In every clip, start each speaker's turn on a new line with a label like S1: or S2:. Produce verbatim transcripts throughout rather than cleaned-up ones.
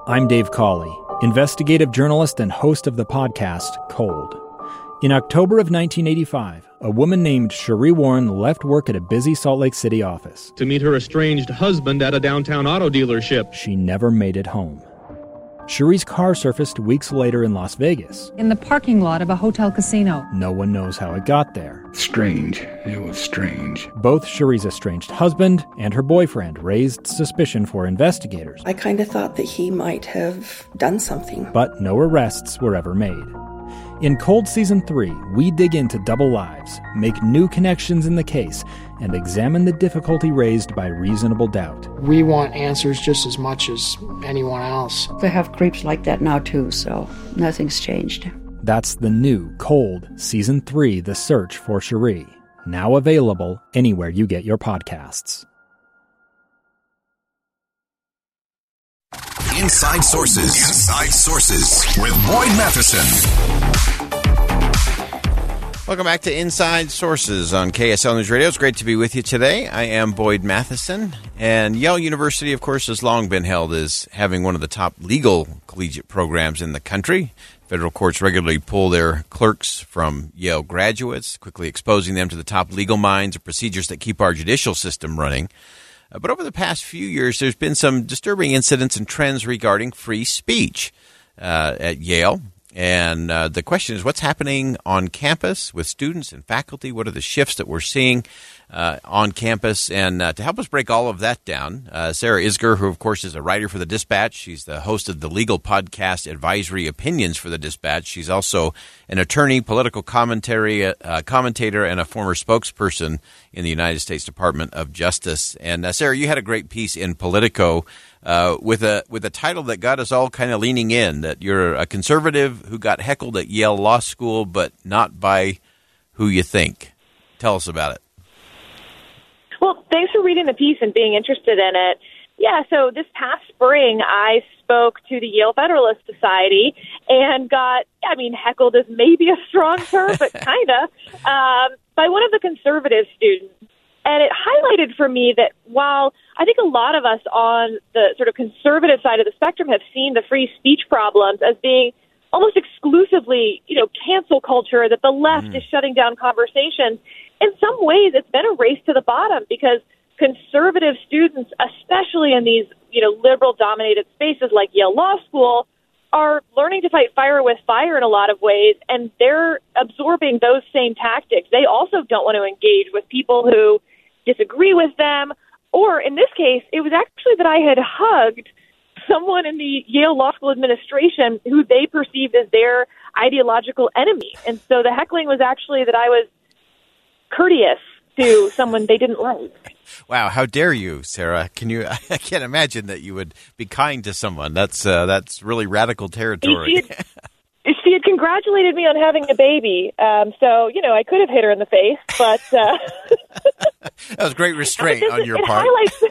S1: I'm Dave Cawley, investigative journalist and host of the podcast Cold. In October of nineteen eighty-five, a woman named Sheree Warren left work at a busy Salt Lake City office
S2: to meet her estranged husband at a downtown auto dealership.
S1: She never made it home. Sheree's car surfaced weeks later in Las Vegas.
S3: In the parking lot of a hotel casino.
S1: No one knows how it got there.
S4: Strange. It was strange.
S1: Both Sheree's estranged husband and her boyfriend raised suspicion for investigators.
S5: I kind of thought that he might have done something.
S1: But no arrests were ever made. In Cold Season three, we dig into double lives, make new connections in the case, and examine the difficulty raised by reasonable doubt.
S6: We want answers just as much as anyone else.
S7: They have creeps like that now too, so nothing's changed.
S1: That's the new Cold Season three, The Search for Sheree, now available anywhere you get your podcasts.
S8: Inside Sources. Inside Sources with Boyd Matheson.
S9: Welcome back to Inside Sources on K S L News Radio. It's great to be with you today. I am Boyd Matheson, and Yale University, of course, has long been held as having one of the top legal collegiate programs in the country. Federal courts regularly pull their clerks from Yale graduates, quickly exposing them to the top legal minds and procedures that keep our judicial system running. Uh, but over the past few years, there's been some disturbing incidents and trends regarding free speech uh, at Yale. And uh, the question is, what's happening on campus with students and faculty? What are the shifts that we're seeing uh, on campus? And uh, to help us break all of that down, uh, Sarah Isgur, who, of course, is a writer for The Dispatch. She's the host of the legal podcast Advisory Opinions for The Dispatch. She's also an attorney, political commentary uh, commentator, and a former spokesperson in the United States Department of Justice. And, uh, Sarah, you had a great piece in Politico Uh, with a with a title that got us all kind of leaning in, that you're a conservative who got heckled at Yale Law School, but not by who you think. Tell us about it.
S10: Well, thanks for reading the piece and being interested in it. Yeah, so this past spring, I spoke to the Yale Federalist Society and got, I mean, heckled is maybe a strong term, but kind of, um, by one of the conservative students. And it highlighted for me that while I think a lot of us on the sort of conservative side of the spectrum have seen the free speech problems as being almost exclusively, you know, cancel culture, that the left mm. is shutting down conversations, in some ways it's been a race to the bottom because conservative students, especially in these, you know, liberal-dominated spaces like Yale Law School, are learning to fight fire with fire in a lot of ways, and they're absorbing those same tactics. They also don't want to engage with people who disagree with them, or in this case, it was actually that I had hugged someone in the Yale Law School administration who they perceived as their ideological enemy. And so the heckling was actually that I was courteous to someone they didn't like.
S9: Wow, how dare you, Sarah? Can you? I can't imagine that you would be kind to someone. That's uh, that's really radical territory.
S10: She had, she had congratulated me on having a baby, um, so you know I could have hit her in the face, but uh,
S9: that was great restraint on your
S10: it
S9: part.
S10: Highlights,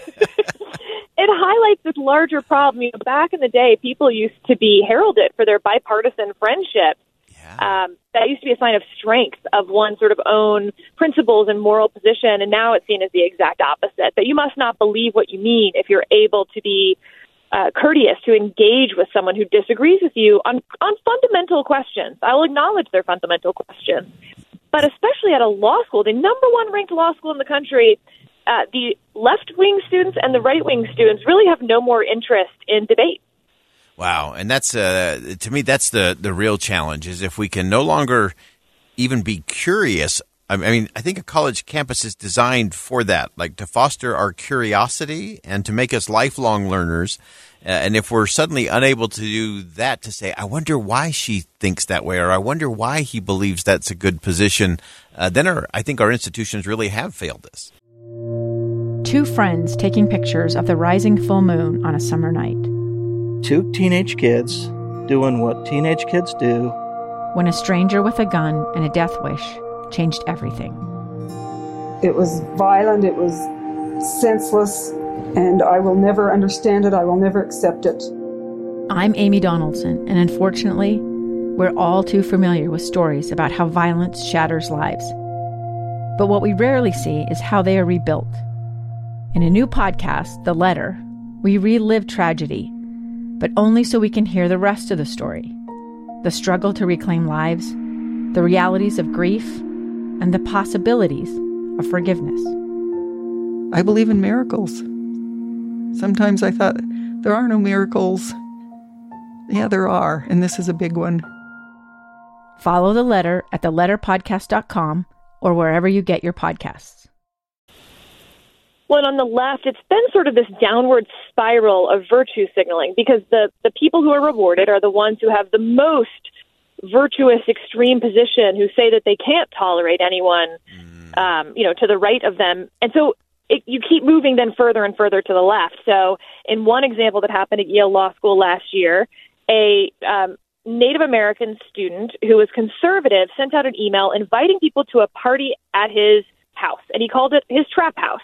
S10: it highlights this larger problem. You know, back in the day, people used to be heralded for their bipartisan friendship. Um, that used to be a sign of strength of one's sort of own principles and moral position, and now it's seen as the exact opposite, that you must not believe what you mean if you're able to be uh, courteous, to engage with someone who disagrees with you on, on fundamental questions. I will acknowledge their fundamental questions. But especially at a law school, the number one ranked law school in the country, uh, the left-wing students and the right-wing students really have no more interest in debate.
S9: Wow, and that's uh, to me that's the, the real challenge, is if we can no longer even be curious. I mean, I think a college campus is designed for that, like to foster our curiosity and to make us lifelong learners. Uh, and if we're suddenly unable to do that, to say, I wonder why she thinks that way, or I wonder why he believes that's a good position, uh, then our, I think our institutions really have failed us.
S11: Two friends taking pictures of the rising full moon on a summer night.
S12: Two teenage kids doing what teenage kids do.
S11: When a stranger with a gun and a death wish changed everything.
S13: It was violent, it was senseless, and I will never understand it, I will never accept it.
S11: I'm Amy Donaldson, and unfortunately, we're all too familiar with stories about how violence shatters lives. But what we rarely see is how they are rebuilt. In a new podcast, The Letter, we relive tragedy, but only so we can hear the rest of the story. The struggle to reclaim lives, the realities of grief, and the possibilities of forgiveness.
S14: I believe in miracles. Sometimes I thought, there are no miracles. Yeah, there are, and this is a big one.
S11: Follow The Letter at the letter podcast dot com or wherever you get your podcasts.
S10: Well, and on the left, it's been sort of this downward spiral of virtue signaling because the, the people who are rewarded are the ones who have the most virtuous extreme position, who say that they can't tolerate anyone, um, you know, to the right of them. And so it, you keep moving then further and further to the left. So in one example that happened at Yale Law School last year, a um, Native American student who was conservative sent out an email inviting people to a party at his house, and he called it his trap house.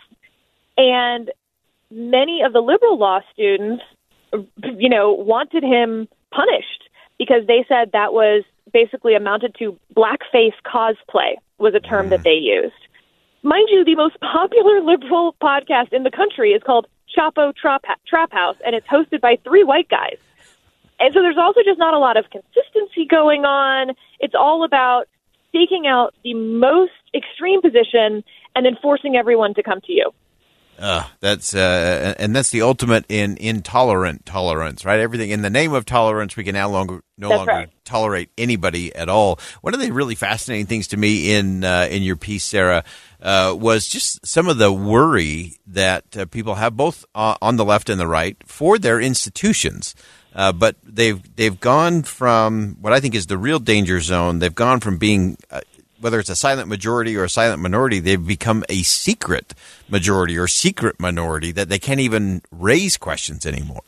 S10: And many of the liberal law students, you know, wanted him punished because they said that was basically amounted to blackface cosplay was a term that they used. Mind you, the most popular liberal podcast in the country is called Chapo Trap, Trap House, and it's hosted by three white guys. And so there's also just not a lot of consistency going on. It's all about staking out the most extreme position and then forcing everyone to come to you.
S9: Uh, that's uh, and that's the ultimate in intolerant tolerance, right? Everything in the name of tolerance, we can now longer no
S10: that's
S9: longer
S10: right.
S9: tolerate anybody at all. One of the really fascinating things to me in uh, in your piece, Sarah, uh, was just some of the worry that uh, people have, both uh, on the left and the right, for their institutions. Uh, but they've they've gone from what I think is the real danger zone. They've gone from being uh, whether it's a silent majority or a silent minority, they've become a secret majority or secret minority that they can't even raise questions anymore.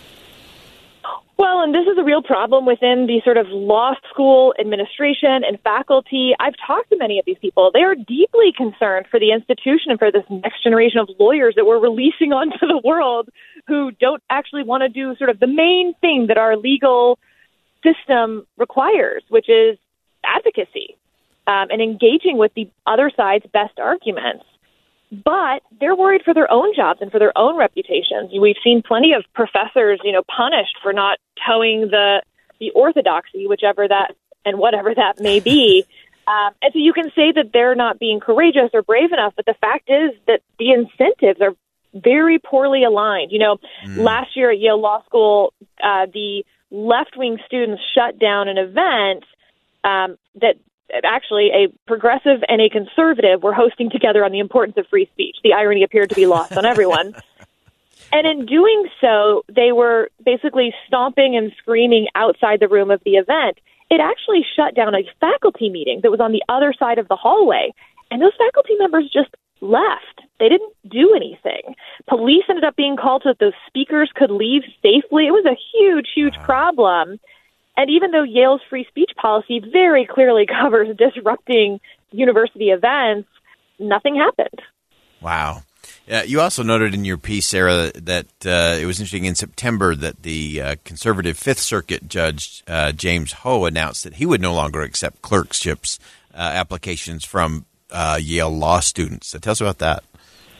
S10: Well, and this is a real problem within the sort of law school administration and faculty. I've talked to many of these people. They are deeply concerned for the institution and for this next generation of lawyers that we're releasing onto the world who don't actually want to do sort of the main thing that our legal system requires, which is advocacy. Um, and engaging with the other side's best arguments. But they're worried for their own jobs and for their own reputations. We've seen plenty of professors, you know, punished for not towing the the orthodoxy, whichever that and whatever that may be. Um, and so you can say that they're not being courageous or brave enough, but the fact is that the incentives are very poorly aligned. You know, mm. last year at Yale Law School, uh, the left-wing students shut down an event um, that actually a progressive and a conservative were hosting together on the importance of free speech. The irony appeared to be lost on everyone. And in doing so, they were basically stomping and screaming outside the room of the event. It actually shut down a faculty meeting that was on the other side of the hallway. And those faculty members just left. They didn't do anything. Police ended up being called so that those speakers could leave safely. It was a huge, huge problem. And even though Yale's free speech policy very clearly covers disrupting university events, nothing happened.
S9: Wow. Uh, you also noted in your piece, Sarah, that uh, it was interesting in September that the uh, conservative Fifth Circuit Judge uh, James Ho announced that he would no longer accept clerkships uh, applications from uh, Yale law students. So tell us about that.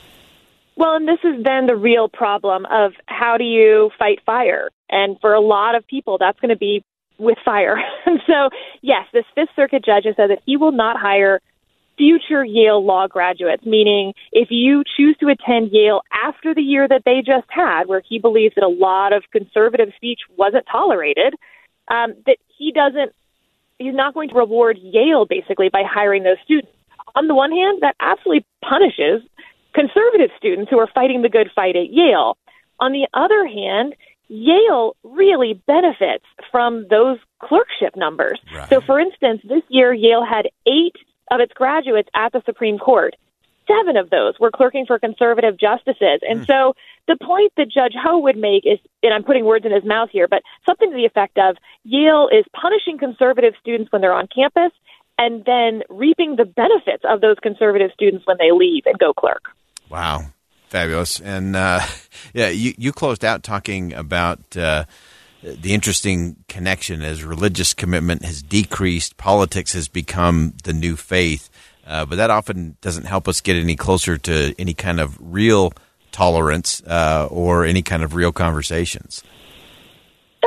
S10: Well, and this is then the real problem of how do you fight fire? And for a lot of people, that's going to be with fire. And so, yes, this Fifth Circuit judge has said that he will not hire future Yale law graduates, meaning if you choose to attend Yale after the year that they just had, where he believes that a lot of conservative speech wasn't tolerated, um, that he doesn't, he's not going to reward Yale basically by hiring those students. On the one hand, that absolutely punishes conservative students who are fighting the good fight at Yale. On the other hand, Yale really benefits from those clerkship numbers. Right. So, for instance, this year, Yale had eight of its graduates at the Supreme Court. Seven of those were clerking for conservative justices. And mm. so the point that Judge Ho would make is, and I'm putting words in his mouth here, but something to the effect of Yale is punishing conservative students when they're on campus and then reaping the benefits of those conservative students when they leave and go clerk.
S9: Wow. Fabulous. And uh, yeah, you, you closed out talking about uh, the interesting connection as religious commitment has decreased, politics has become the new faith, uh, but that often doesn't help us get any closer to any kind of real tolerance uh, or any kind of real conversations.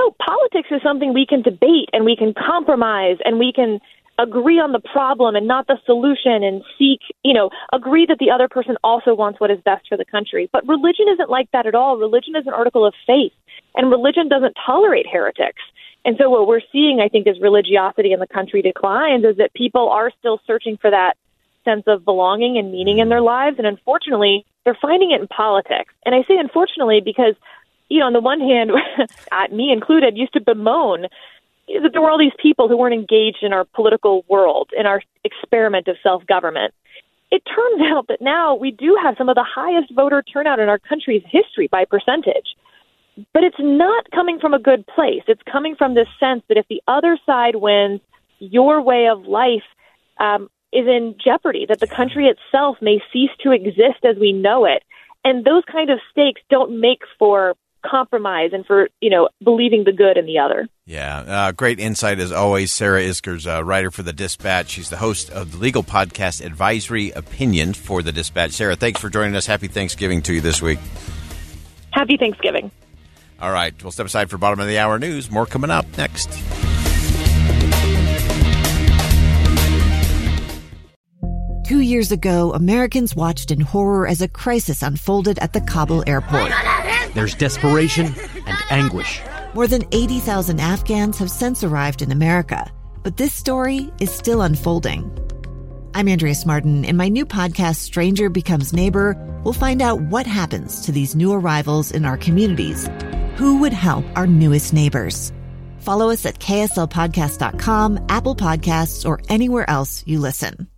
S10: no, politics is something we can debate and we can compromise and we can agree on the problem and not the solution and seek, you know, agree that the other person also wants what is best for the country. But religion isn't like that at all. Religion is an article of faith, and religion doesn't tolerate heretics. And so what we're seeing, I think, as religiosity in the country declines is that people are still searching for that sense of belonging and meaning in their lives. And unfortunately, they're finding it in politics. And I say unfortunately because, you know, on the one hand, me included, used to bemoan that there were all these people who weren't engaged in our political world, in our experiment of self-government. It turns out that now we do have some of the highest voter turnout in our country's history by percentage. But it's not coming from a good place. It's coming from this sense that if the other side wins, your way of life um, is in jeopardy, that the country itself may cease to exist as we know it. And those kind of stakes don't make for compromise and for, you know, believing the good in the other.
S9: Yeah, uh, great insight as always. Sarah Isker's a writer for The Dispatch. She's the host of the legal podcast Advisory Opinion for The Dispatch. Sarah, thanks for joining us. Happy Thanksgiving to you this week.
S10: Happy Thanksgiving.
S9: All right, we'll step aside for bottom of the hour news. More coming up next.
S15: Two years ago, Americans watched in horror as a crisis unfolded at the Kabul airport.
S16: There's desperation and anguish.
S15: More than eighty thousand Afghans have since arrived in America, but this story is still unfolding. I'm Andrea Smartin. In my new podcast, Stranger Becomes Neighbor, we'll find out what happens to these new arrivals in our communities. Who would help our newest neighbors? Follow us at K S L podcast dot com, Apple Podcasts, or anywhere else you listen.